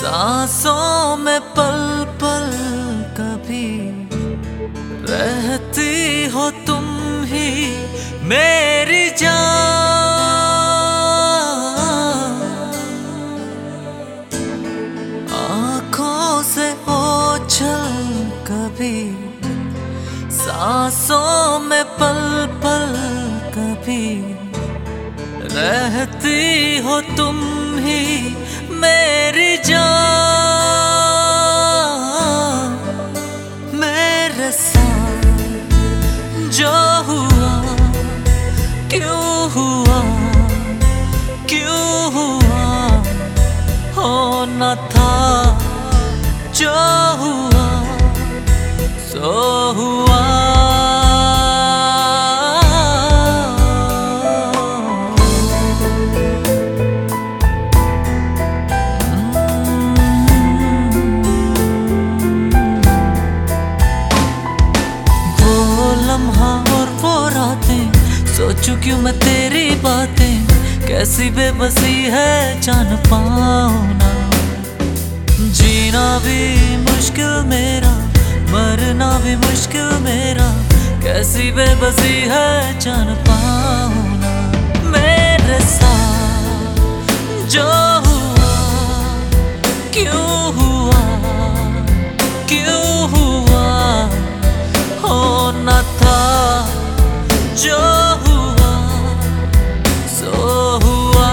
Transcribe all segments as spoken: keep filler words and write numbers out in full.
सांसों में पल पल कभी रहती हो तुम ही मेरी जान। आँखों से ओझल कभी सांसों में पल पल कभी रहती हो तुम ही मेरी जान। मेरे साथ जो हुआ क्यों हुआ क्यों हुआ, होना था जो हुआ सो हुआ। और वो रातें सोचूं क्यों मैं तेरी बातें, कैसी बेबसी है जान पाऊं ना। जीना भी मुश्किल मेरा, मरना भी मुश्किल मेरा, कैसी बेबसी है जान पाऊं ना। मेरे साथ जो हुआ क्यों हुआ क्यों हुआ, होना था जो हुआ सो हुआ।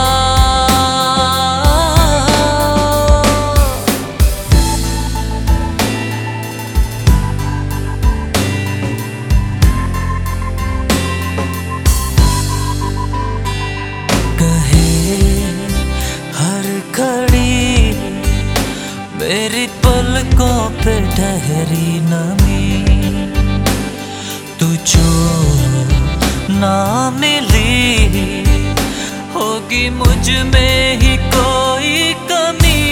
कहे हर घड़ी मेरी पलकों पे ठहरी नमी, तू जो ना मिली होगी मुझ में ही कोई कमी।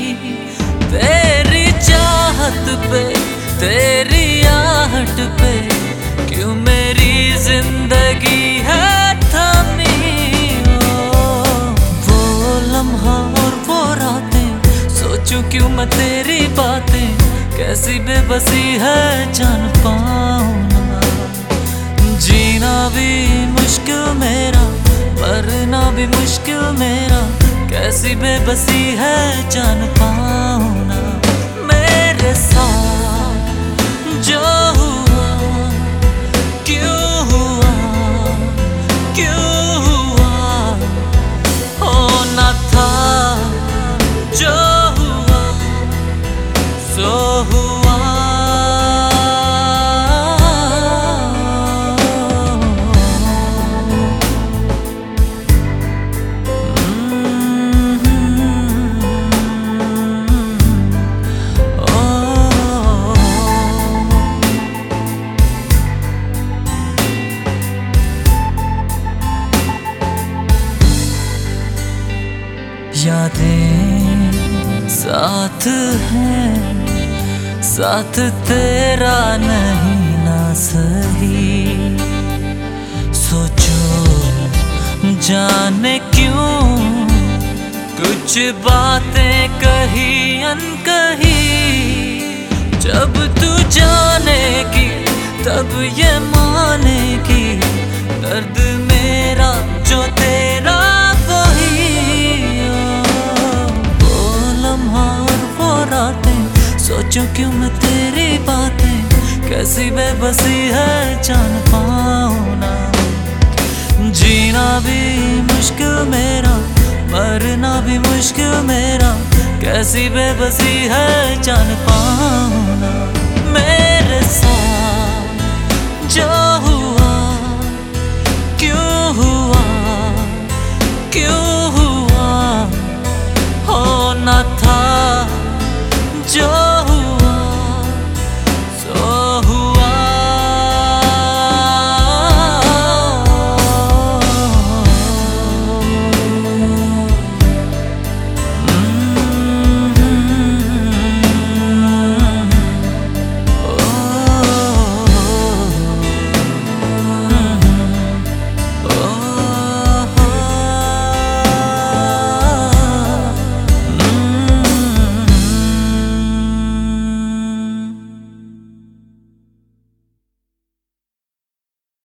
तेरी चाहत पे तेरी आहट पे क्यों मेरी जिंदगी है थमी। वो लम्हा और वो रातें सोचूं क्यों मैं तेरी बातें, कैसी बेबसी है जान पाऊं ना। जीना भी मुश्किल मेरा, मरना भी मुश्किल मेरा, कैसी बेबसी है जान पाऊं ना। मेरे साथ जो हुआ क्यों हुआ क्यों हुआ, होना था जो हुआ सो हुआ। यादें साथ हैं, साथ तेरा नहीं ना सही। सोचो जाने क्यों कुछ बातें कही अनकही, जब तू जानेगी तब ये मानेगी दर्द मेरा जो तेरा वही। सोचूं क्यों मैं तेरी बातें, कैसी बेबसी है जान पाऊं ना। जीना भी मुश्किल मेरा, मरना भी मुश्किल मेरा, कैसी बेबसी है जान पाऊं ना। मेरे साथ जो